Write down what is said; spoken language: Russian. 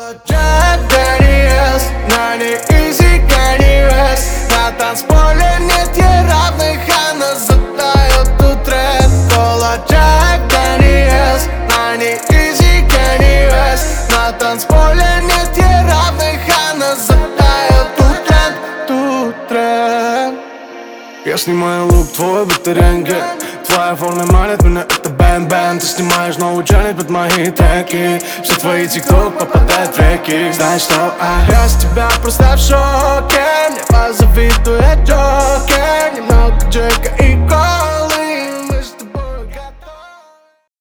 Джек Дэниелс, на не изи Кэнни Вест. На танцполе нет ей равных, она задает тут рэп. Кола Джек Дэниелс, на не изи Кэнни Вест. На танцполе нет ей равных, она задает тут рэп. Я снимаю лук твой, будто рентген. Твоя форма манит меня, это бэм-бэм. Ты снимаешь новый челлендж под мои треки. Все твои тикток попадают в реки. Знаешь что, я с тебя просто в шоке. Мне позавидует Джокер. Немного Джека и Кола.